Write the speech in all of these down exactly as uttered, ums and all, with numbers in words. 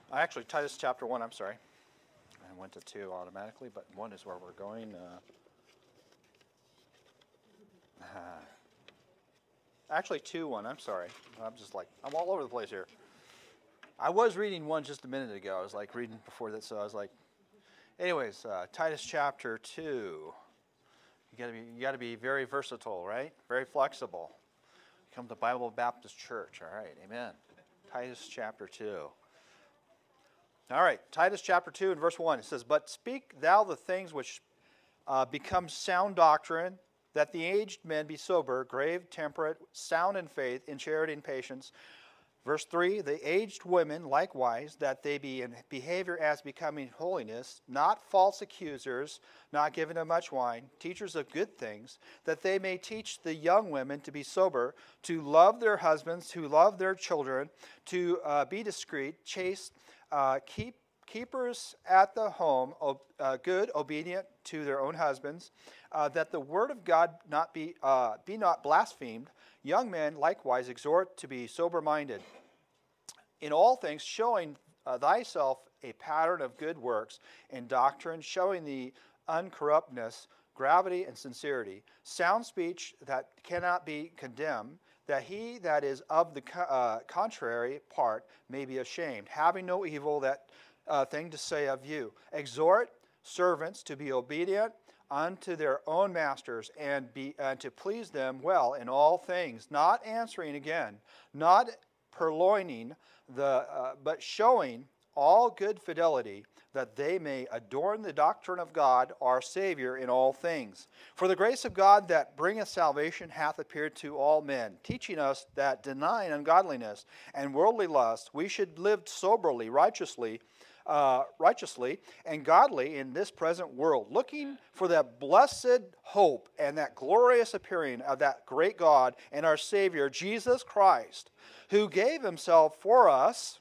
I actually, Titus chapter one, I'm sorry. I went to two automatically, but one is where we're going. Uh, actually, two, one, I'm sorry. I'm just like, I'm all over the place here. I was reading one just a minute ago. I was like reading before that, so I was like, anyways, uh, Titus chapter two. You gotta be, you gotta be very versatile, right? Very flexible. Come to Bible Baptist Church, all right, amen. Titus chapter two. All right, Titus chapter two and verse one, it says, "But speak thou the things which uh, become sound doctrine, that the aged men be sober, grave, temperate, sound in faith, in charity and patience." Verse three, "The aged women likewise, that they be in behavior as becoming holiness, not false accusers, not given to much wine, teachers of good things, that they may teach the young women to be sober, to love their husbands, to love their children, to uh, be discreet, chaste, uh, keep keepers at the home, uh, good, obedient to their own husbands, uh, that the word of God not be uh, be not blasphemed. Young men likewise exhort to be sober-minded. In all things, showing uh, thyself a pattern of good works, in doctrine, showing the uncorruptness, gravity, and sincerity, sound speech that cannot be condemned, that he that is of the co- uh, contrary part may be ashamed, having no evil that uh, thing to say of you. Exhort servants to be obedient unto their own masters, and be and to please them well in all things, not answering again, not purloining the, uh, but showing all good fidelity, that they may adorn the doctrine of God our Savior in all things. For the grace of God that bringeth salvation hath appeared to all men, teaching us that denying ungodliness and worldly lust, we should live soberly, righteously, uh, righteously and godly in this present world, looking for that blessed hope and that glorious appearing of that great God and our Savior, Jesus Christ, who gave himself for us,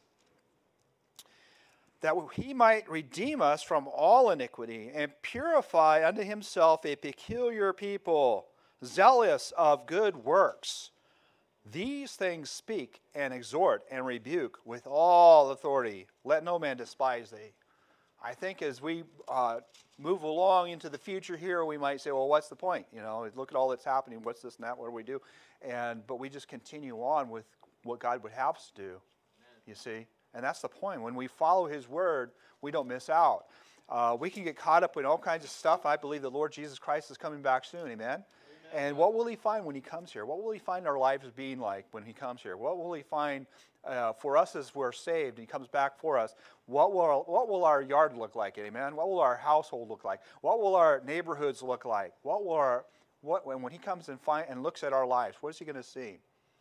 that he might redeem us from all iniquity and purify unto himself a peculiar people, zealous of good works. These things speak and exhort and rebuke with all authority. Let no man despise thee. I think as we uh, move along into the future here, we might say, well, what's the point? You know, look at all that's happening. What's this and that? What do we do? And but we just continue on with what God would have us to do, you see. And that's the point. When we follow his word, we don't miss out. Uh, we can get caught up in all kinds of stuff. I believe the Lord Jesus Christ is coming back soon. Amen? Amen. And what will he find when he comes here? What will he find our lives being like when he comes here? What will he find uh, for us as we're saved and he comes back for us? What will, our, what will our yard look like? Amen? What will our household look like? What will our neighborhoods look like? What will our, what, when he comes and, find, and looks at our lives, what is he going to see?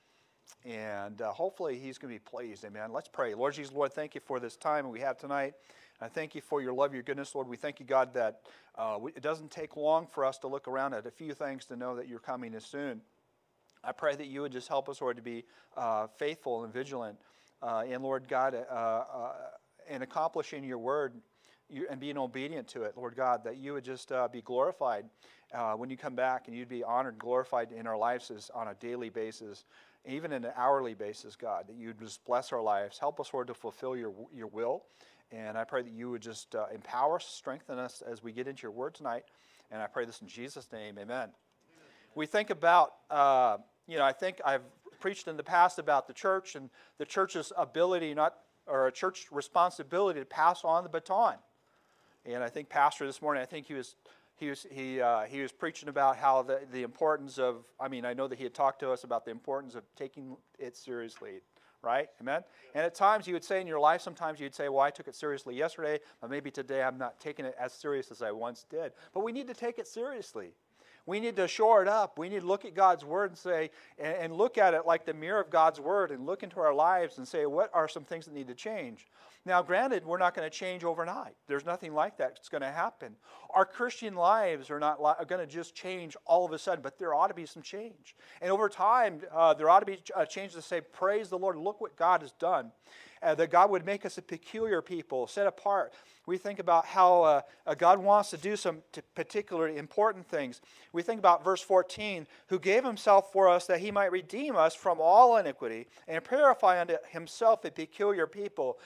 And uh, hopefully he's going to be pleased. Amen. Let's pray. Lord Jesus, Lord, thank you for this time we have tonight. I thank you for your love, your goodness, Lord. We thank you, God, that uh, we, it doesn't take long for us to look around at a few things to know that you're coming as soon. I pray that you would just help us, Lord, to be uh, faithful and vigilant. Uh, and, Lord God, uh, uh, in accomplishing your word you, and being obedient to it, Lord God, that you would just uh, be glorified uh, when you come back, and you'd be honored and glorified in our lives as, on a daily basis. Even in an hourly basis, God, that you'd just bless our lives. Help us, Lord, to fulfill your, your will. And I pray that you would just uh, empower us, strengthen us as we get into your word tonight. And I pray this in Jesus' name, amen. Amen. We think about, uh, you know, I think I've preached in the past about the church and the church's ability, not or a church responsibility to pass on the baton. And I think Pastor this morning, I think he was He was he uh, he was preaching about how the, the importance of, I mean, I know that he had talked to us about the importance of taking it seriously, right? Amen? And at times you would say in your life, sometimes you'd say, well, I took it seriously yesterday, but maybe today I'm not taking it as serious as I once did. But we need to take it seriously. We need to shore it up. We need to look at God's word and say, and, and look at it like the mirror of God's word and look into our lives and say, what are some things that need to change? Now, granted, we're not going to change overnight. There's nothing like that that's going to happen. Our Christian lives are not li- are going to just change all of a sudden, but there ought to be some change. And over time, uh, there ought to be a change to say, praise the Lord, look what God has done. uh, that God would make us a peculiar people, set apart. We think about how uh, uh, God wants to do some t- particularly important things. We think about verse fourteen, who gave himself for us that he might redeem us from all iniquity and purify unto himself a peculiar people,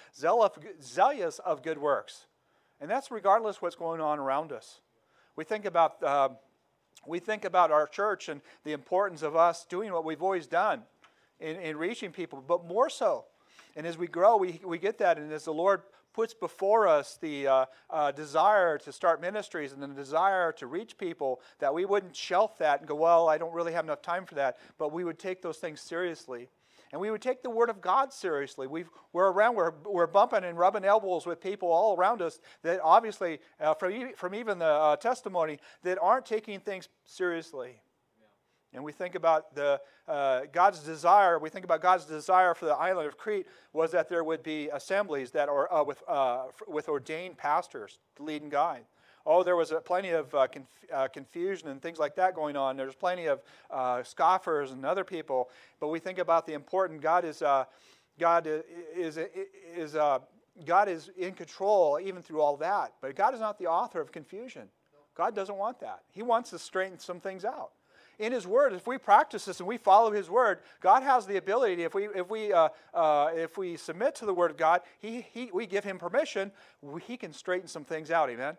zealous of good works. And that's regardless of what's going on around us. We think about uh, we think about our church and the importance of us doing what we've always done in, in reaching people, but more so. And as we grow, we, we get that. And as the Lord puts before us the uh, uh, desire to start ministries and the desire to reach people, that we wouldn't shelf that and go, well, I don't really have enough time for that, but we would take those things seriously. And we would take the Word of God seriously. We've, we're around, we're, we're bumping and rubbing elbows with people all around us that obviously, uh, from, from even the uh, testimony, that aren't taking things seriously. Yeah. And we think about the uh, God's desire, we think about God's desire for the island of Crete was that there would be assemblies that are uh, with, uh, with ordained pastors to lead and guide. Oh, there was a, plenty of uh, conf, uh, confusion and things like that going on. There's plenty of uh, scoffers and other people. But we think about the important. God is uh, God is is uh, God is in control even through all that. But God is not the author of confusion. God doesn't want that. He wants to straighten some things out. In His Word, if we practice this and we follow His Word, God has the ability. If we if we uh, uh, if we submit to the Word of God, He He we give Him permission. He can straighten some things out. Amen.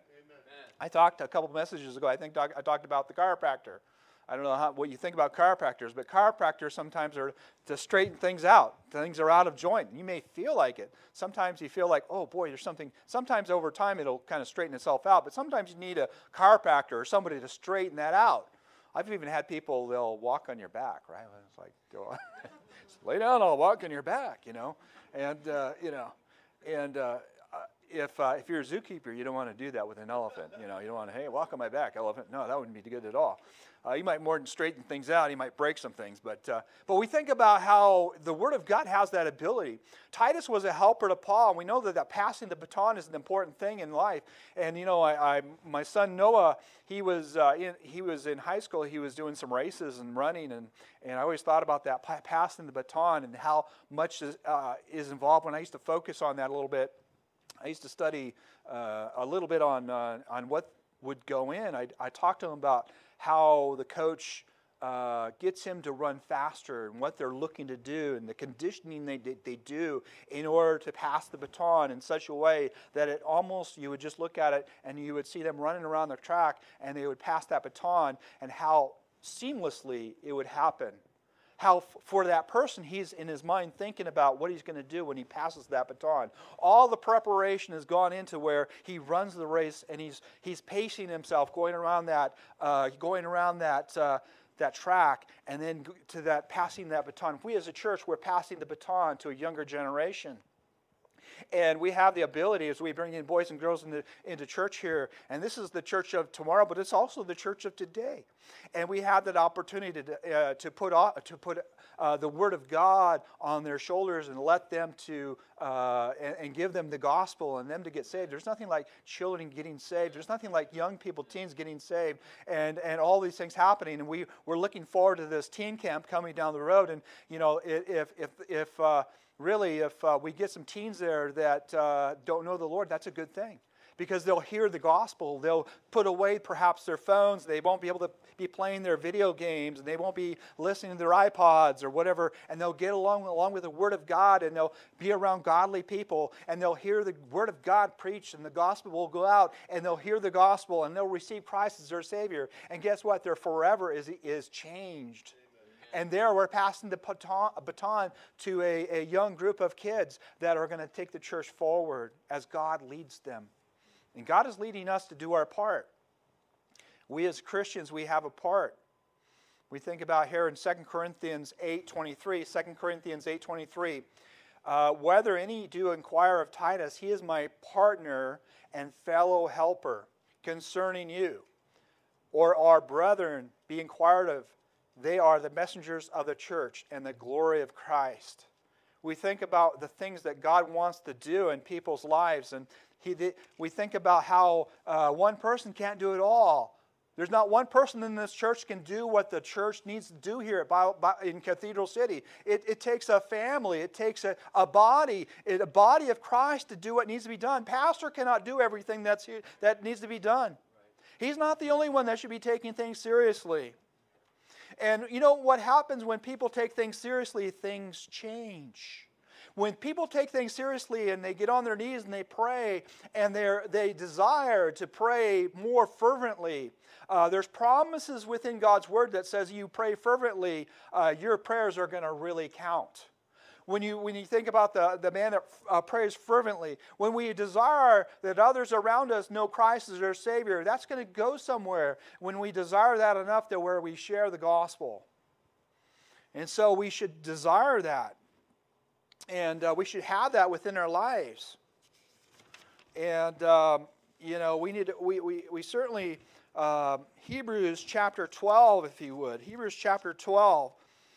I talked a couple of messages ago, I think I talked about the chiropractor. I don't know how, what you think about chiropractors, but chiropractors sometimes are to straighten things out. Things are out of joint. You may feel like it. Sometimes you feel like, oh boy, there's something. Sometimes over time it'll kind of straighten itself out, but sometimes you need a chiropractor or somebody to straighten that out. I've even had people, they'll walk on your back, right? It's like, go lay down, I'll walk on your back, you know. And, uh, you know, and... Uh, If uh, if you're a zookeeper, you don't want to do that with an elephant. You know, you don't want to, hey, walk on my back, elephant. No, that wouldn't be good at all. Uh, you might more than straighten things out. You might break some things. But uh, but we think about how the Word of God has that ability. Titus was a helper to Paul, and we know that, that passing the baton is an important thing in life. And you know, I, I my son Noah, he was uh, in he was in high school. He was doing some races and running, and and I always thought about that passing the baton and how much is, uh, is involved. When I used to focus on that a little bit. I used to study uh, a little bit on uh, on what would go in. I, I talked to him about how the coach uh, gets him to run faster and what they're looking to do and the conditioning they, they do in order to pass the baton in such a way that it almost, you would just look at it and you would see them running around the track and they would pass that baton and how seamlessly it would happen. How f- for that person, he's in his mind thinking about what he's going to do when he passes that baton. All the preparation has gone into where he runs the race and he's he's pacing himself, going around that uh, going around that uh, that track, and then to that passing that baton. If we as a church, we're passing the baton to a younger generation. And we have the ability as we bring in boys and girls into, into church here. And this is the church of tomorrow, but it's also the church of today. And we have that opportunity to, uh, to put, uh, to put uh, the Word of God on their shoulders and let them to, uh, and, and give them the gospel and them to get saved. There's nothing like children getting saved. There's nothing like young people, teens getting saved, and, and all these things happening. And we, we're looking forward to this teen camp coming down the road. And, you know, if, if, if, uh, Really, if uh, we get some teens there that uh, don't know the Lord, that's a good thing. Because they'll hear the gospel. They'll put away perhaps their phones. They won't be able to be playing their video games. And they won't be listening to their iPods or whatever. And they'll get along, along with the Word of God. And they'll be around godly people. And they'll hear the Word of God preached. And the gospel will go out. And they'll hear the gospel. And they'll receive Christ as their Savior. And guess what? Their forever is, is changed. And there we're passing the baton, baton to a, a young group of kids that are going to take the church forward as God leads them. And God is leading us to do our part. We as Christians, we have a part. We think about here in Second Corinthians eight twenty-three, Second Corinthians eight twenty-three, uh, whether any do inquire of Titus, he is my partner and fellow helper concerning you, or our brethren be inquired of. They are the messengers of the church and the glory of Christ. We think about the things that God wants to do in people's lives, and he, we think about how uh, one person can't do it all. There's not one person in this church can do what the church needs to do here at Bio, Bio, in Cathedral City. It, it takes a family. It takes a, a body, a body of Christ to do what needs to be done. Pastor cannot do everything that's here, that needs to be done. He's not the only one that should be taking things seriously. And you know what happens when people take things seriously? Things change. When people take things seriously and they get on their knees and they pray and they they desire to pray more fervently, uh, there's promises within God's Word that says you pray fervently, uh, your prayers are going to really count. When you, when you think about the, the man that uh, prays fervently, when we desire that others around us know Christ as their Savior, that's going to go somewhere when we desire that enough to where we share the gospel. And so we should desire that. And uh, we should have that within our lives. And, um, you know, we need to, we, we, we certainly, uh, Hebrews chapter twelve, if you would. Hebrews chapter twelve.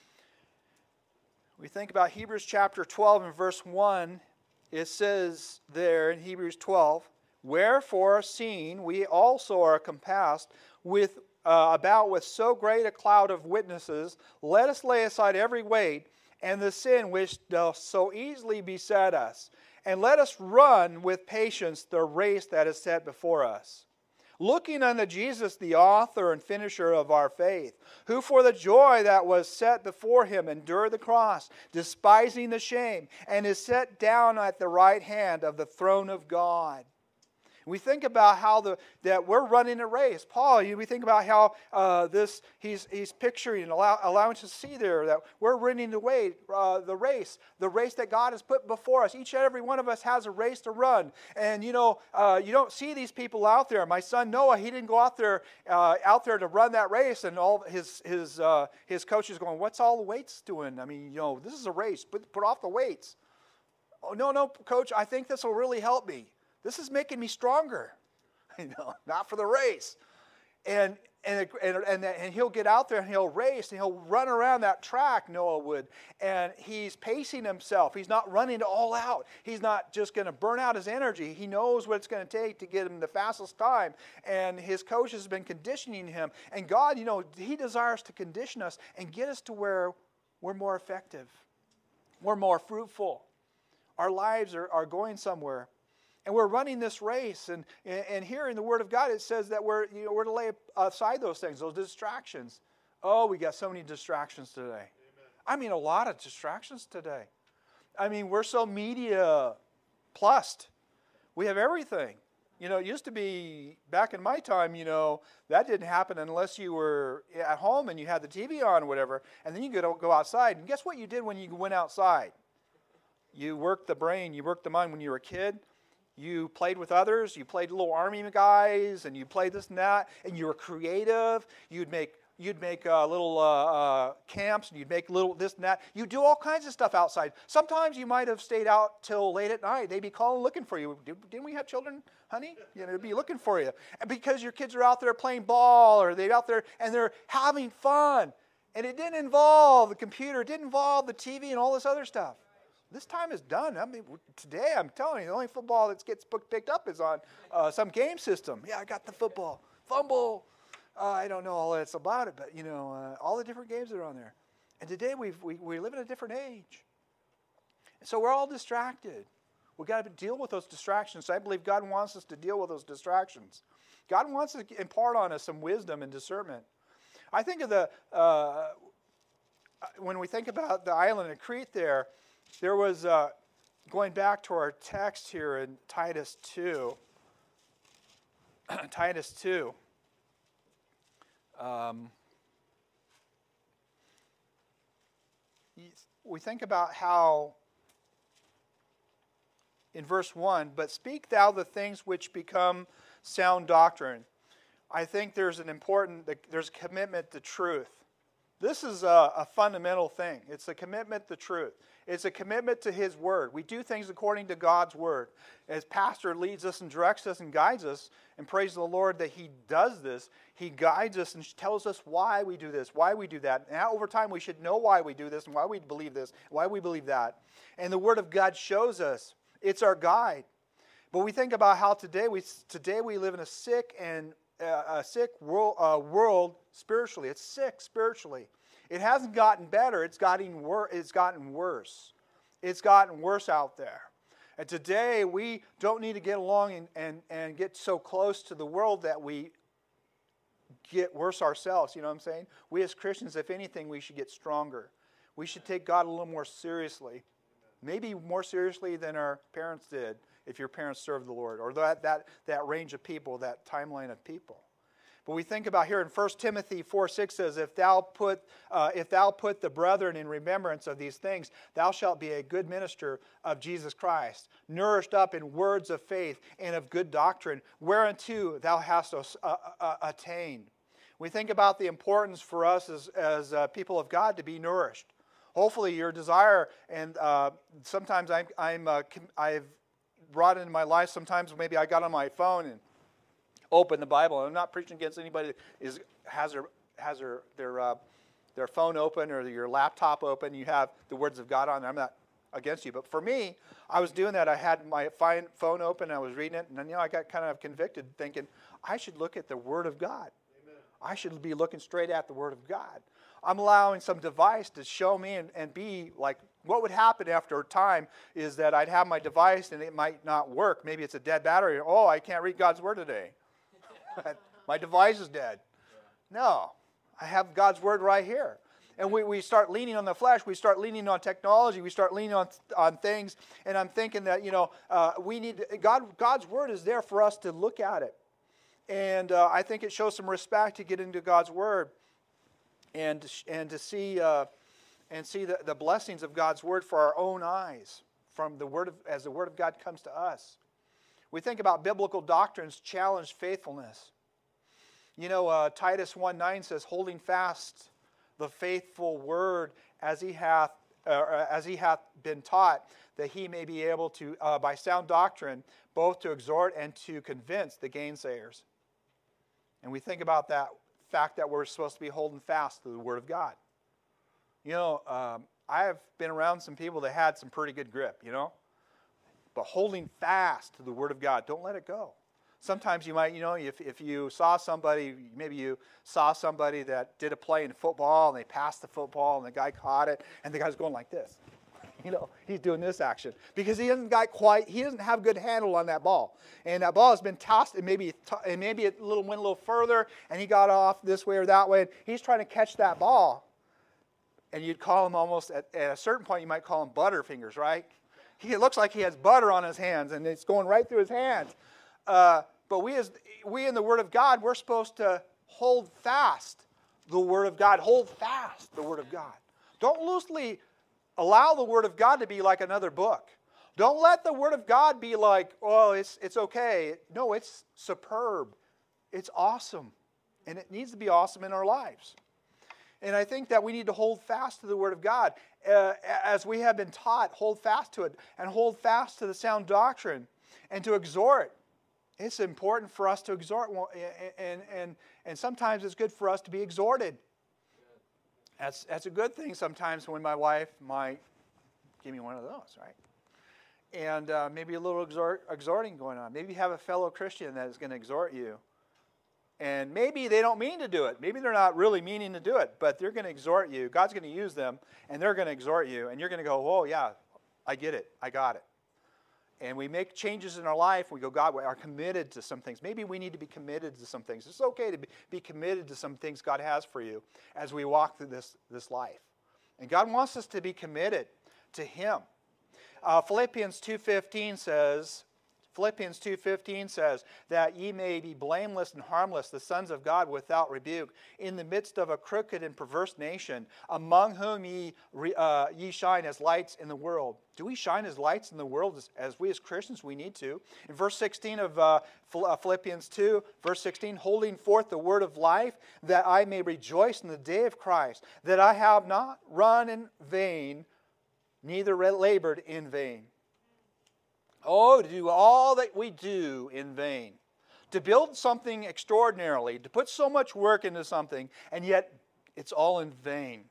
We think about Hebrews chapter twelve and verse one. It says there in Hebrews twelve, wherefore, seeing we also are compassed with uh, about with so great a cloud of witnesses, let us lay aside every weight and the sin which doth so easily beset us, and let us run with patience the race that is set before us. Looking unto Jesus, the author and finisher of our faith, who for the joy that was set before him endured the cross, despising the shame, and is set down at the right hand of the throne of God. We think about how the that we're running a race. Paul, we think about how uh, this he's he's picturing and allow, allowing us to see there that we're running the way uh, the race, the race that God has put before us. Each and every one of us has a race to run, and you know uh, you don't see these people out there. My son Noah, he didn't go out there uh, out there to run that race, and all his his uh, his coach is going, "What's all the weights doing? I mean, you know, this is a race. Put put off the weights." Oh no, no, coach, I think this will really help me. This is making me stronger, you know, not for the race. And and, and and and he'll get out there and he'll race and he'll run around that track, Noah would. And he's pacing himself. He's not running all out. He's not just going to burn out his energy. He knows what it's going to take to get him the fastest time. And his coach has been conditioning him. And God, you know, he desires to condition us and get us to where we're more effective. We're more fruitful. Our lives are, are going somewhere. And we're running this race, and, and here in the Word of God it says that we're, you know, we're to lay aside those things, those distractions. Oh, we got so many distractions today. Amen. I mean, a lot of distractions today. I mean, we're so media plussed. We have everything. You know, it used to be, back in my time, you know, that didn't happen unless you were at home and you had the T V on or whatever, and then you could go outside. And guess what you did when you went outside? You worked the brain, you worked the mind when you were a kid. You played with others, you played little army guys, and you played this and that, and you were creative. You'd make you'd make uh, little uh, uh, camps, and you'd make little this and that. You do all kinds of stuff outside. Sometimes you might have stayed out till late at night. They'd be calling, looking for you. Didn't we have children, honey? You know, they'd be looking for you. And because your kids are out there playing ball, or they're out there and they're having fun. And it didn't involve the computer, it didn't involve the T V and all this other stuff. This time is done. I mean, today I'm telling you, the only football that gets picked up is on uh, some game system. Yeah, I got the football. Fumble. Uh, I don't know all that's about it, but, you know, uh, all the different games that are on there. And today we've, we, we live in a different age. And so we're all distracted. We've got to deal with those distractions. So I believe God wants us to deal with those distractions. God wants to impart on us some wisdom and discernment. I think of the, uh, when we think about the island of Crete there, there was, uh, going back to our text here in Titus two, Titus two, um, we think about how, in verse one, but speak thou the things which become sound doctrine. I think there's an important, there's a commitment to truth. This is a, a fundamental thing. It's a commitment to truth. It's a commitment to His Word. We do things according to God's Word. As Pastor leads us and directs us and guides us, and praise the Lord that He does this, He guides us and tells us why we do this, why we do that. And over time we should know why we do this and why we believe this, why we believe that. And the Word of God shows us. It's our guide. But we think about how today we today we live in a sick and a, a sick world, uh, world spiritually. It's sick spiritually. It hasn't gotten better. It's gotten wor- It's gotten worse. It's gotten worse out there. And today we don't need to get along and, and, and get so close to the world that we get worse ourselves. You know what I'm saying? We as Christians, if anything, we should get stronger. We should take God a little more seriously. Maybe more seriously than our parents did, if your parents served the Lord, or that, that, that range of people, that timeline of people. But we think about here in First Timothy four six says, if thou put uh, if thou put the brethren in remembrance of these things, thou shalt be a good minister of Jesus Christ, nourished up in words of faith and of good doctrine, whereunto thou hast uh, uh, attained. We think about the importance for us as, as uh, people of God to be nourished. Hopefully your desire, and uh, sometimes I'm, I'm uh, I've brought into my life, sometimes maybe I got on my phone and open the Bible. I'm not preaching against anybody that is has their has their their uh, their phone open or your laptop open. You have the words of God on there. I'm not against you, but for me, I was doing that. I had my phone open. I was reading it, and then you know I got kind of convicted, thinking I should look at the Word of God. Amen. I should be looking straight at the Word of God. I'm allowing some device to show me and, and be like. What would happen after a time is that I'd have my device and it might not work. Maybe it's a dead battery. Oh, I can't read God's Word today. My device is dead. No, I have God's Word right here. And we, we start leaning on the flesh. We start leaning on technology. We start leaning on on things. And I'm thinking that, you know, uh, we need, God. God's Word is there for us to look at it. And uh, I think it shows some respect to get into God's Word and, and to see, uh, and see the, the blessings of God's Word for our own eyes from the Word of, as the Word of God comes to us. We think about biblical doctrines challenge faithfulness. You know, uh, Titus one nine says, holding fast the faithful word as he hath uh, as he hath been taught, that he may be able to, uh, by sound doctrine, both to exhort and to convince the gainsayers. And we think about that fact that we're supposed to be holding fast to the Word of God. You know, um, I have been around some people that had some pretty good grip, you know. But holding fast to the Word of God, don't let it go. Sometimes you might, you know, if, if you saw somebody, maybe you saw somebody that did a play in football and they passed the football and the guy caught it and the guy's going like this. You know, he's doing this action because he hasn't got quite, he doesn't have good handle on that ball. And that ball has been tossed and maybe, and maybe it little, went a little further and he got off this way or that way. And he's trying to catch that ball. And you'd call him almost, at, at a certain point you might call him butterfingers, right? He, it looks like he has butter on his hands and it's going right through his hands. Uh, but we as we in the Word of God, we're supposed to hold fast the Word of God. Hold fast the Word of God. Don't loosely allow the Word of God to be like another book. Don't let the Word of God be like, oh, it's it's okay. No, it's superb. It's awesome. And it needs to be awesome in our lives. And I think that we need to hold fast to the Word of God. Uh, as we have been taught, hold fast to it. And hold fast to the sound doctrine. And to exhort. It's important for us to exhort. And, and, and sometimes it's good for us to be exhorted. That's, that's a good thing sometimes when my wife might give me one of those, right? And uh, maybe a little exhort, exhorting going on. Maybe you have a fellow Christian that is going to exhort you. And maybe they don't mean to do it. Maybe they're not really meaning to do it, but they're going to exhort you. God's going to use them, and they're going to exhort you. And you're going to go, oh, yeah, I get it. I got it. And we make changes in our life. We go, God, we are committed to some things. Maybe we need to be committed to some things. It's okay to be, be committed to some things God has for you as we walk through this, this life. And God wants us to be committed to Him. Uh, Philippians two fifteen says, Philippians two fifteen says, that ye may be blameless and harmless, the sons of God without rebuke, in the midst of a crooked and perverse nation, among whom ye, uh, ye shine as lights in the world. Do we shine as lights in the world as, as we as Christians? We need to. In verse sixteen of uh, Philippians two, verse sixteen, holding forth the word of life, that I may rejoice in the day of Christ, that I have not run in vain, neither labored in vain. Oh, to do all that we do in vain. To build something extraordinarily, to put so much work into something, and yet it's all in vain.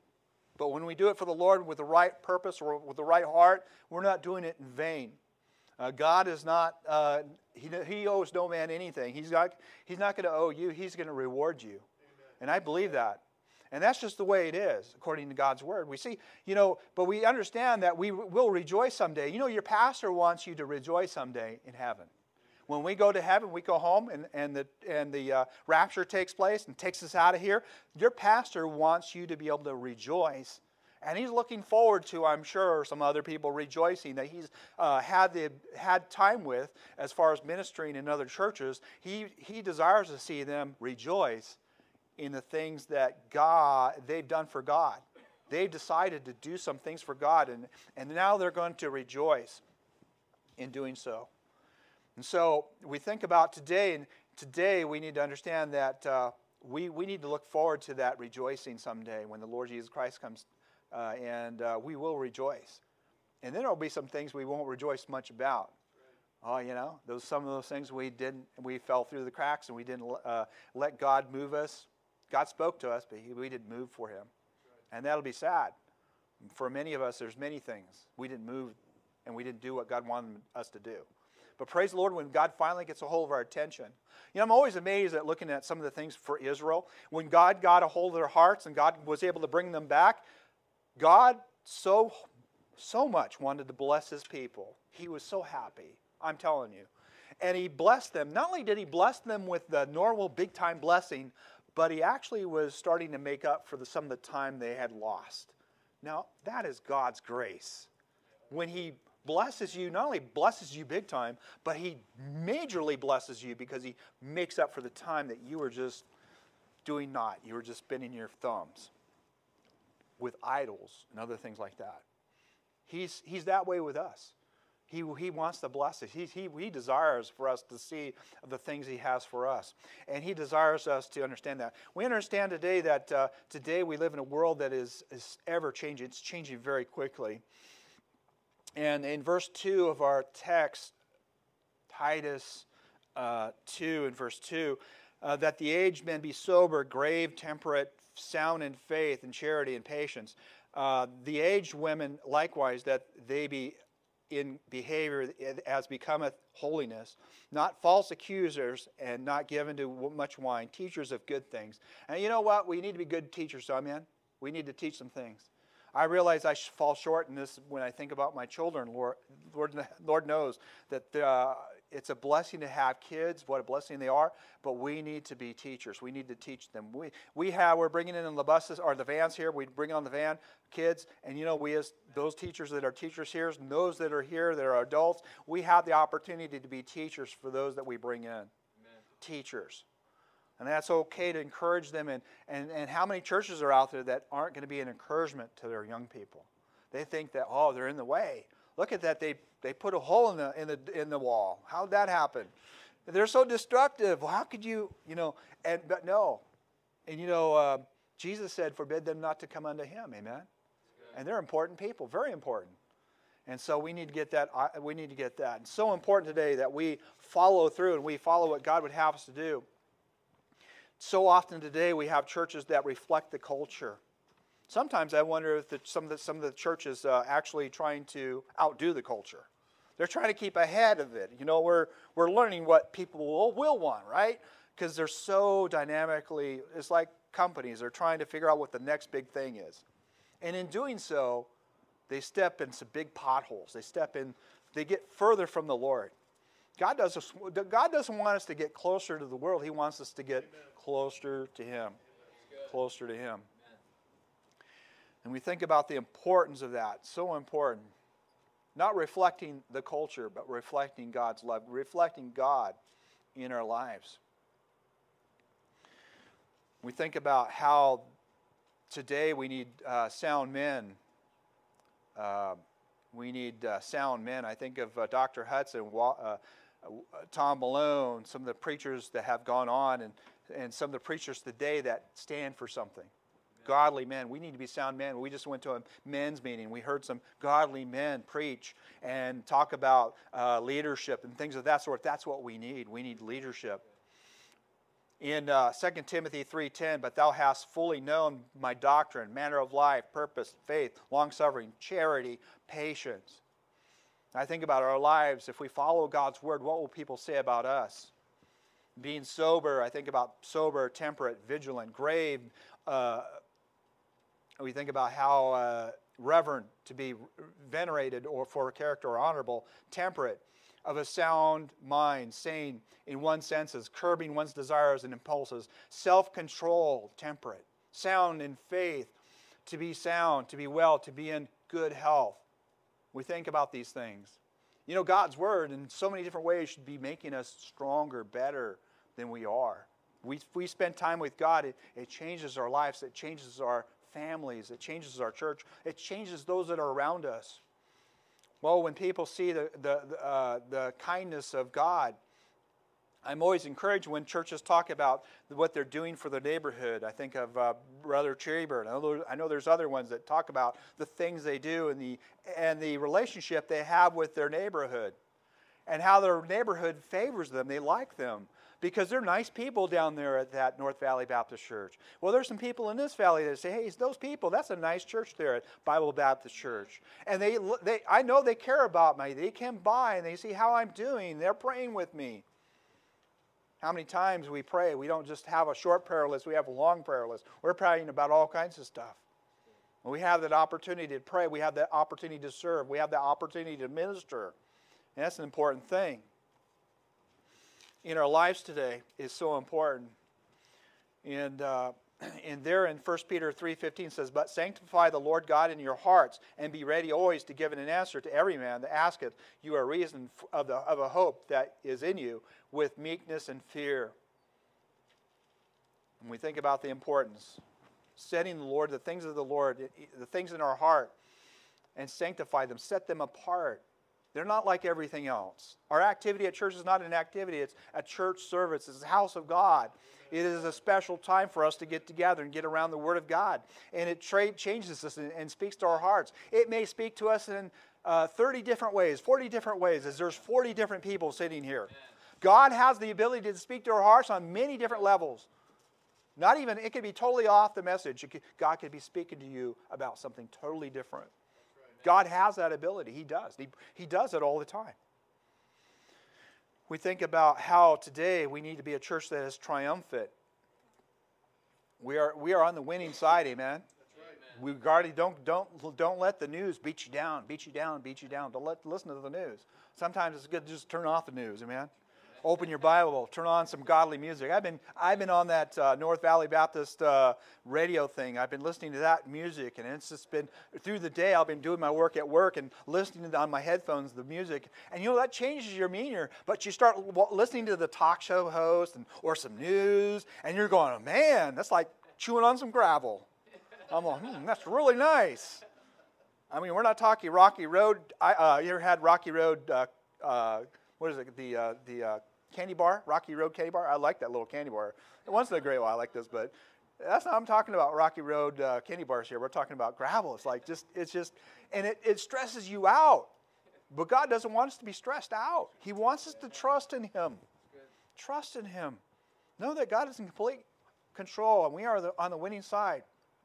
But when we do it for the Lord with the right purpose or with the right heart, we're not doing it in vain. Uh, God is not, uh, he, he owes no man anything. He's not, he's not going to owe you. He's going to reward you. Amen. And I believe that. And that's just the way it is, according to God's word. We see, you know, but we understand that we will rejoice someday. You know, your pastor wants you to rejoice someday in heaven. When we go to heaven, we go home and, and the, and the uh, rapture takes place and takes us out of here. Your pastor wants you to be able to rejoice. And he's looking forward to, I'm sure, some other people rejoicing that he's uh, had the had time with as far as ministering in other churches. He, he desires to see them rejoice in the things that God they've done for God. They've decided to do some things for God, and, and now they're going to rejoice in doing so. And so we think about today, and today we need to understand that uh, we, we need to look forward to that rejoicing someday when the Lord Jesus Christ comes, uh, and uh, we will rejoice. And then there will be some things we won't rejoice much about. Oh, you know, those some of those things we didn't, we fell through the cracks and we didn't uh, let God move us. God spoke to us, but he, we didn't move for him. And that'll be sad. For many of us, there's many things we didn't move and we didn't do what God wanted us to do. But praise the Lord, when God finally gets a hold of our attention. You know, I'm always amazed at looking at some of the things for Israel. When God got a hold of their hearts and God was able to bring them back, God so, so much wanted to bless his people. He was so happy, I'm telling you. And he blessed them. Not only did he bless them with the normal big-time blessing, but he actually was starting to make up for the, some of the time they had lost. Now, that is God's grace. When he blesses you, not only blesses you big time, but he majorly blesses you because he makes up for the time that you were just doing naught. You were just spinning your thumbs with idols and other things like that. He's, he's that way with us. He, he wants to bless us. He, he, he desires for us to see the things he has for us. And he desires us to understand that. We understand today that uh, today we live in a world that is, is ever changing. It's changing very quickly. And in verse two of our text, Titus uh, two and verse two, uh, that the aged men be sober, grave, temperate, sound in faith and charity and patience. Uh, the aged women likewise, that they be in behavior as becometh holiness, not false accusers, and not given to much wine, teachers of good things. And you know what? We need to be good teachers, so amen? We need to teach some things. I realize I fall short in this when I think about my children. Lord, Lord, Lord knows that uh, it's a blessing to have kids, what a blessing they are, but we need to be teachers. We need to teach them. We, we have, we're bringing in the buses, or the vans here, we bring on the van, kids, and you know, we as those teachers that are teachers here, and those that are here that are adults, we have the opportunity to be teachers for those that we bring in. Amen. Teachers. And that's okay to encourage them. And, and, and how many churches are out there that aren't going to be an encouragement to their young people? They think that, oh, they're in the way. Look at that. They, they put a hole in the, in, the, in the wall. How'd that happen? They're so destructive. Well, how could you, you know, and but no. And, you know, uh, Jesus said, forbid them not to come unto him. Amen? And they're important people, very important. And so we need to get that. We need to get that. It's so important today that we follow through and we follow what God would have us to do. So often today we have churches that reflect the culture. Sometimes I wonder if the, some of the, some of the churches uh, actually trying to outdo the culture. They're trying to keep ahead of it. You know, we're we're learning what people will, will want, right? Because they're so dynamically. It's like companies are trying to figure out what the next big thing is, and in doing so, they step in some big potholes. They step in. They get further from the Lord. God doesn't, God doesn't want us to get closer to the world. He wants us to get Amen. closer to him. Closer to him. Amen. And we think about the importance of that. So important. Not reflecting the culture, but reflecting God's love. Reflecting God in our lives. We think about how today we need uh, sound men. Uh, we need uh, sound men. I think of uh, Doctor Hudson, uh, Tom Malone, some of the preachers that have gone on, and, and some of the preachers today that stand for something. Amen. Godly men. We need to be sound men. We just went to a men's meeting. We heard some godly men preach and talk about uh, leadership and things of that sort. That's what we need. We need leadership. In uh, Second Timothy three ten, but thou hast fully known my doctrine, manner of life, purpose, faith, long-suffering, charity, patience. I think about our lives. If we follow God's word, what will people say about us? Being sober, I think about sober, temperate, vigilant, grave. Uh, we think about how uh, reverent, to be venerated or for character or honorable, temperate, of a sound mind, sane in one's senses, curbing one's desires and impulses, self-control, temperate, sound in faith, to be sound, to be well, to be in good health. We think about these things. You know, God's word in so many different ways should be making us stronger, better than we are. We, we spend time with God, it, it changes our lives, it changes our families, it changes our church, it changes those that are around us. Well, when people see the, the, the, uh, the kindness of God, I'm always encouraged when churches talk about what they're doing for the neighborhood. I think of uh, Brother Cheever. I know, I know there's other ones that talk about the things they do and the, and the relationship they have with their neighborhood and how their neighborhood favors them. They like them because they're nice people down there at that North Valley Baptist Church. Well, there's some people in this valley that say, hey, it's those people, that's a nice church there at Bible Baptist Church. And they, they, I know they care about me. They come by and they see how I'm doing. They're praying with me. How many times we pray? We don't just have a short prayer list. We have a long prayer list. We're praying about all kinds of stuff. When we have that opportunity to pray, we have that opportunity to serve. We have that opportunity to minister. And that's an important thing. In our lives today is so important. And, uh, and there in First Peter three fifteen says, but sanctify the Lord God in your hearts, and be ready always to give an answer to every man that asketh you a reason of, the, of a hope that is in you, with meekness and fear. When we think about the importance, setting the Lord, the things of the Lord, the things in our heart, and sanctify them, set them apart. They're not like everything else. Our activity at church is not an activity. It's a church service. It's the house of God. It is a special time for us to get together and get around the Word of God. And it tra- changes us and, and speaks to our hearts. It may speak to us in uh, thirty different ways, forty different ways, as there's forty different people sitting here. God has the ability to speak to our hearts on many different levels. Not even, it could be totally off the message. It could, God could be speaking to you about something totally different. God has that ability. He does. He, he does it all the time. We think about how today we need to be a church that is triumphant. We are we are on the winning side, amen. We regarding don't don't don't let the news beat you down, beat you down, beat you down. Don't let listen to the news. Sometimes it's good to just turn off the news, amen. Open your Bible, turn on some godly music. I've been I've been on that uh, North Valley Baptist uh, radio thing. I've been listening to that music, and it's just been through the day. I've been doing my work at work and listening to, on my headphones the music, and you know that changes your demeanor. But you start listening to the talk show host and or some news, and you're going, oh, man, that's like chewing on some gravel. I'm like, hmm, that's really nice. I mean, we're not talking Rocky Road. I, uh, you ever had Rocky Road? Uh, uh, what is it? The uh, the uh, candy bar, Rocky Road candy bar. I like that little candy bar. Once in a great while, I like this, but that's not. I'm talking about Rocky Road uh, candy bars here. We're talking about gravel. It's like just, it's just, and it, it stresses you out. But God doesn't want us to be stressed out. He wants us to trust in Him. Trust in Him. Know that God is in complete control, and we are the, on the winning side.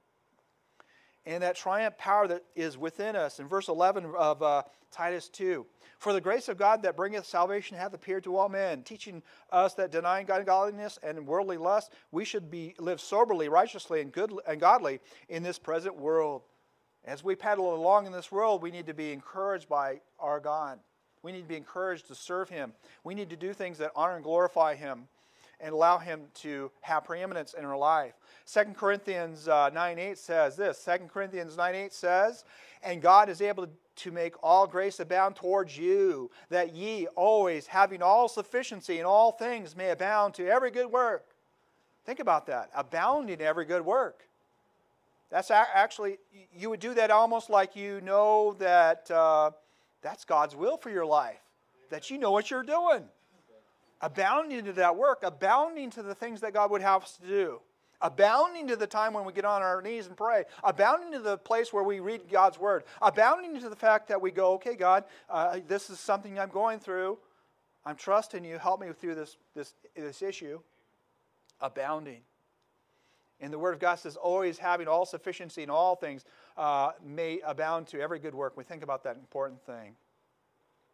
And that triumph power that is within us. In verse eleven of uh, Titus two. For the grace of God that bringeth salvation hath appeared to all men, teaching us that denying ungodliness and worldly lust, we should be live soberly, righteously, and good and godly in this present world. As we paddle along in this world, we need to be encouraged by our God. We need to be encouraged to serve Him. We need to do things that honor and glorify Him and allow Him to have preeminence in our life. Second Corinthians uh, nine eight says this. Second Corinthians nine eight says, and God is able to make all grace abound towards you, that ye always, having all sufficiency in all things, may abound to every good work. Think about that. Abounding to every good work. That's actually, you would do that almost like you know that uh, that's God's will for your life. That you know what you're doing. Abounding to that work, abounding to the things that God would have us to do, abounding to the time when we get on our knees and pray, abounding to the place where we read God's Word, abounding to the fact that we go, okay, God, uh, this is something I'm going through. I'm trusting you. Help me through this, this, this issue. Abounding. And the Word of God says, always having all sufficiency in all things uh, may abound to every good work. We think about that important thing.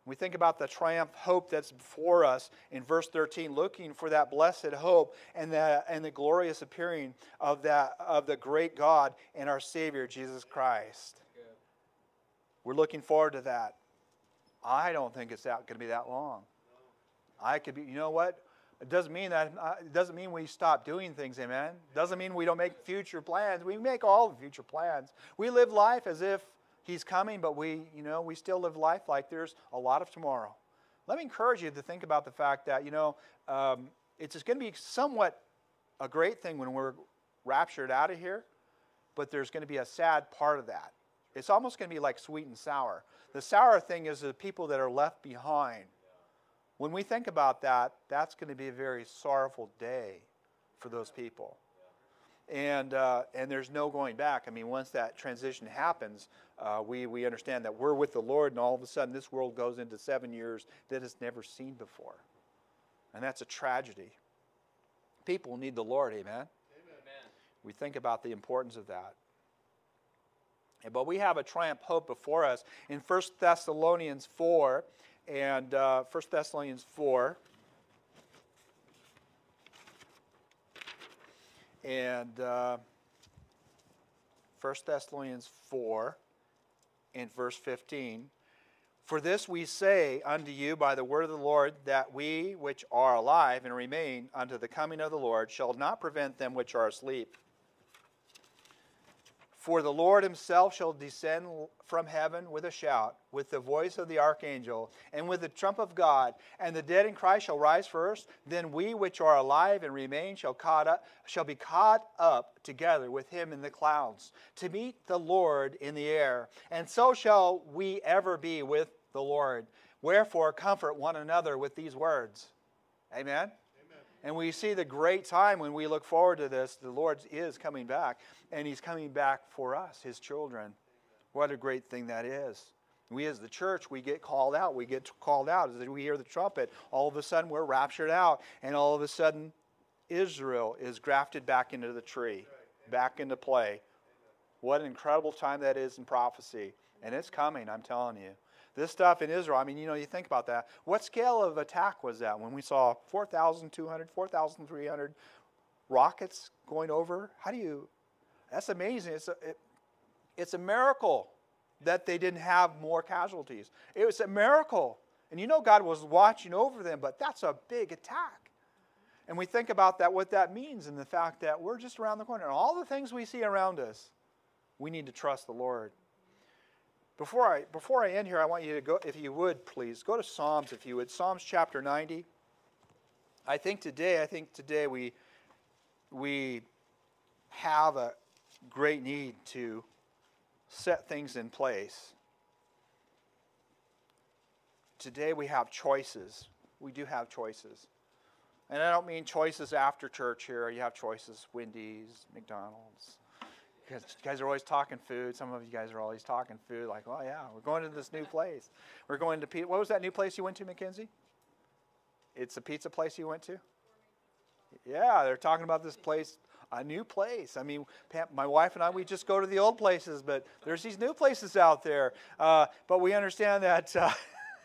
We think about the triumph hope that's before us in verse thirteen, looking for that blessed hope and the, and the glorious appearing of, that, of the great God and our Savior, Jesus Christ. We're looking forward to that. I don't think it's going to be that long. I could be, you know what? It doesn't mean that, uh, it doesn't mean we stop doing things, amen? It doesn't mean we don't make future plans. We make all the future plans. We live life as if He's coming, but we, you know, we still live life like there's a lot of tomorrow. Let me encourage you to think about the fact that, you know, um, it's going to be somewhat a great thing when we're raptured out of here, but there's going to be a sad part of that. It's almost going to be like sweet and sour. The sour thing is the people that are left behind. When we think about that, that's going to be a very sorrowful day for those people. And uh, and there's no going back. I mean, once that transition happens, uh, we, we understand that we're with the Lord, and all of a sudden this world goes into seven years that it's never seen before. And that's a tragedy. People need the Lord, amen? Amen. We think about the importance of that. But we have a triumph hope before us in First Thessalonians four, and uh, First Thessalonians four. And uh, First Thessalonians four, in verse fifteen, for this we say unto you by the word of the Lord, that we which are alive and remain unto the coming of the Lord shall not prevent them which are asleep. For the Lord himself shall descend from heaven with a shout, with the voice of the archangel, and with the trump of God, and the dead in Christ shall rise first. Then we which are alive and remain shall, caught up, shall be caught up together with him in the clouds, to meet the Lord in the air. And so shall we ever be with the Lord. Wherefore comfort one another with these words. Amen? And we see the great time when we look forward to this. The Lord is coming back, and he's coming back for us, his children. What a great thing that is. We as the church, we get called out. We get called out as we hear the trumpet. All of a sudden, we're raptured out, and all of a sudden, Israel is grafted back into the tree, back into play. What an incredible time that is in prophecy. And it's coming, I'm telling you. This stuff in Israel, I mean, you know, you think about that. What scale of attack was that when we saw four thousand two hundred, four thousand three hundred rockets going over? How do you, that's amazing. It's a, it, it's a miracle that they didn't have more casualties. It was a miracle. And you know God was watching over them, but that's a big attack. And we think about that, what that means, and the fact that we're just around the corner. And all the things we see around us, we need to trust the Lord. Before I, before I end here, I want you to go, if you would, please, go to Psalms, if you would. Psalms chapter ninety. I think today, I think today we, we have a great need to set things in place. Today we have choices. We do have choices. And I don't mean choices after church here. You have choices, Wendy's, McDonald's. Because you guys are always talking food. Some of you guys are always talking food. Like, oh, yeah, we're going to this new place. We're going to pizza. What was that new place you went to, Mackenzie? It's a pizza place you went to? Yeah, they're talking about this place, a new place. I mean, Pam, my wife and I, we just go to the old places, but there's these new places out there. Uh, but we understand that uh,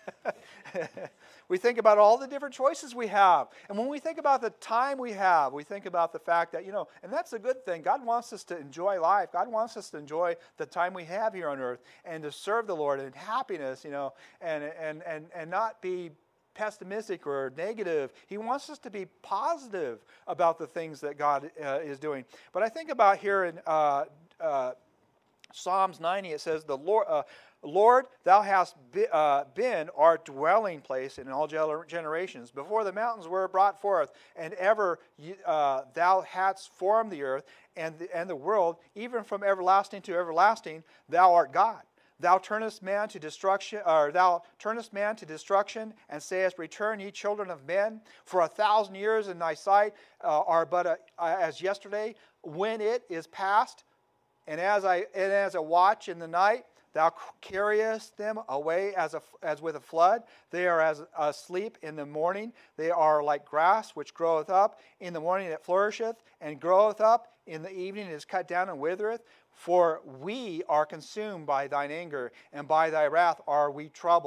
we think about all the different choices we have. And when we think about the time we have, we think about the fact that, you know, and that's a good thing. God wants us to enjoy life. God wants us to enjoy the time we have here on earth and to serve the Lord in happiness, you know, and, and, and, and not be pessimistic or negative. He wants us to be positive about the things that God uh, is doing. But I think about here in uh, uh, Psalms ninety, it says, "The Lord, uh, Lord, thou hast be, uh, been our dwelling place in all generations. Before the mountains were brought forth, and ever uh, thou hadst formed the earth and the, and the world, even from everlasting to everlasting, thou art God. Thou turnest man to destruction, or thou turnest man to destruction, and sayest, Return, ye children of men. For a thousand years in thy sight uh, are but a, uh, as yesterday, when it is past. And as I and as a watch in the night, thou carriest them away as a, as with a flood. They are as asleep in the morning. They are like grass which groweth up. In the morning it flourisheth, and groweth up. In the evening it is cut down and withereth. For we are consumed by thine anger, and by thy wrath are we troubled.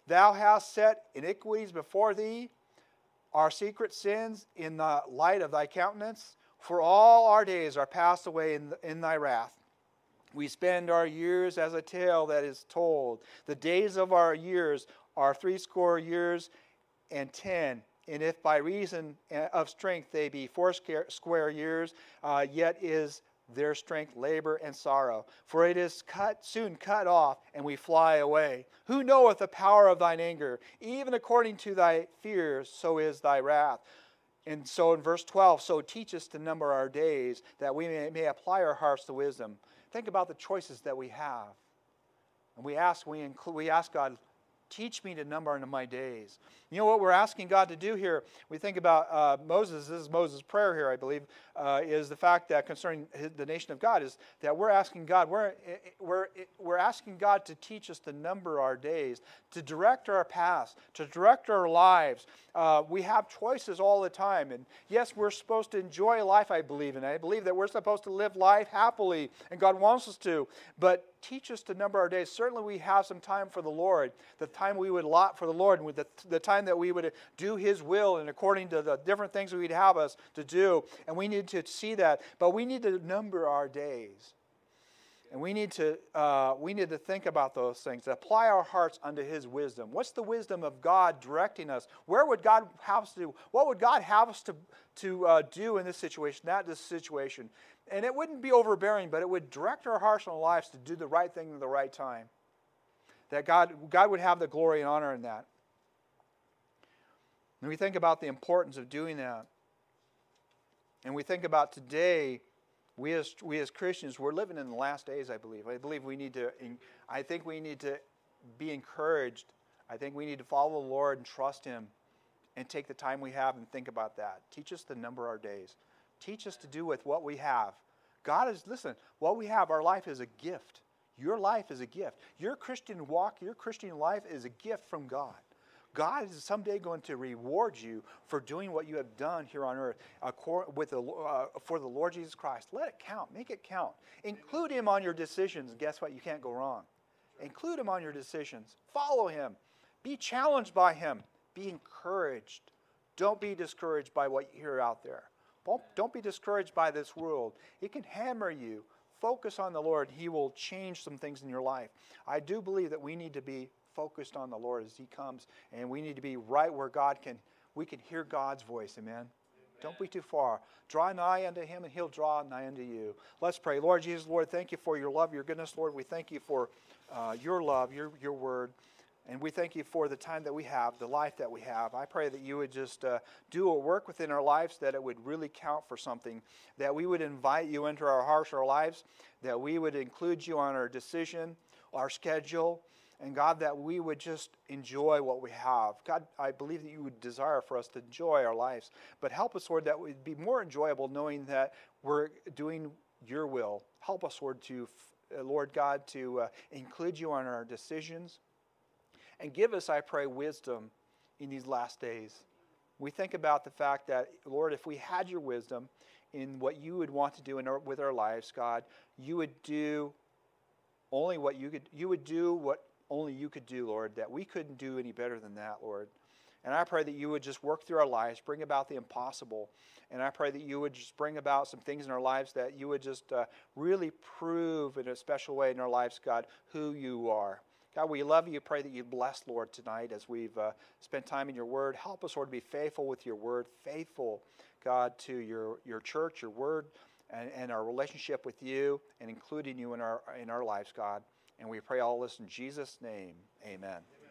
Thou hast set iniquities before thee, our secret sins in the light of thy countenance. For all our days are passed away in, in thy wrath. We spend our years as a tale that is told. The days of our years are threescore years and ten. And if by reason of strength they be foursquare years, uh, yet is their strength labor and sorrow. For it is cut soon cut off, and we fly away. Who knoweth the power of thine anger? Even according to thy fears, so is thy wrath. And so in verse twelve, so teach us to number our days, that we may, may apply our hearts to wisdom. Think about the choices that we have. And we ask, we, include, we ask God, teach me to number my days. You know what we're asking God to do here? We think about uh, Moses. This is Moses' prayer here, I believe, uh, is the fact that concerning his, the nation of God is that we're asking God, we're, we're, we're asking God to teach us to number our days, to direct our paths, to direct our lives. Uh, we have choices all the time. And yes, we're supposed to enjoy life, I believe. And I believe that we're supposed to live life happily, and God wants us to. But teach us to number our days. Certainly we have some time for the Lord, the time we would allot for the Lord, and with the, the time that we would do His will and according to the different things that He'd have us to do. And we need to see that. But we need to number our days. And we need to uh, we need to think about those things, to apply our hearts unto His wisdom. What's the wisdom of God directing us? Where would God have us to do? What would God have us to, to uh, do in this situation, not this situation? And it wouldn't be overbearing, but it would direct our hearts and our lives to do the right thing at the right time. That God, God would have the glory and honor in that. And we think about the importance of doing that. And we think about today, we as we as Christians, we're living in the last days, I believe. I believe we need to, I think we need to be encouraged. I think we need to follow the Lord and trust Him and take the time we have and think about that. Teach us to number our days. Teach us to do with what we have. God is, listen, what we have, our life is a gift. Your life is a gift. Your Christian walk, your Christian life is a gift from God. God is someday going to reward you for doing what you have done here on earth with the, uh, for the Lord Jesus Christ. Let it count. Make it count. Include Him on your decisions. And guess what? You can't go wrong. Include Him on your decisions. Follow Him. Be challenged by Him. Be encouraged. Don't be discouraged by what you hear out there. Don't, don't be discouraged by this world. It can hammer you. Focus on the Lord. He will change some things in your life. I do believe that we need to be focused on the Lord as He comes, and we need to be right where God can, we can hear God's voice. Amen? Amen. Don't be too far. Draw nigh unto Him, and He'll draw nigh unto you. Let's pray. Lord Jesus, Lord, thank You for Your love, Your goodness. Lord, we thank You for uh, Your love, Your, Your word. And we thank You for the time that we have, the life that we have. I pray that You would just uh, do a work within our lives, that it would really count for something, that we would invite You into our hearts, our lives, that we would include You on our decision, our schedule, and God, that we would just enjoy what we have. God, I believe that You would desire for us to enjoy our lives, but help us, Lord, that it would be more enjoyable knowing that we're doing Your will. Help us, Lord, to, uh, Lord God, to uh, include You on our decisions. And give us, I pray, wisdom in these last days. We think about the fact that, Lord, if we had Your wisdom in what You would want to do in our, with our lives, God, You would do only what You could. You would do what only You could do, Lord. That we couldn't do any better than that, Lord. And I pray that You would just work through our lives, bring about the impossible. And I pray that You would just bring about some things in our lives that You would just uh, really prove in a special way in our lives, God, who You are. God, we love You. Pray that You bless, Lord, tonight as we've uh, spent time in Your word. Help us, Lord, to be faithful with Your word, faithful, God, to Your, your church, Your word, and, and our relationship with You, and including You in our, in our lives, God. And we pray all this in Jesus' name. Amen.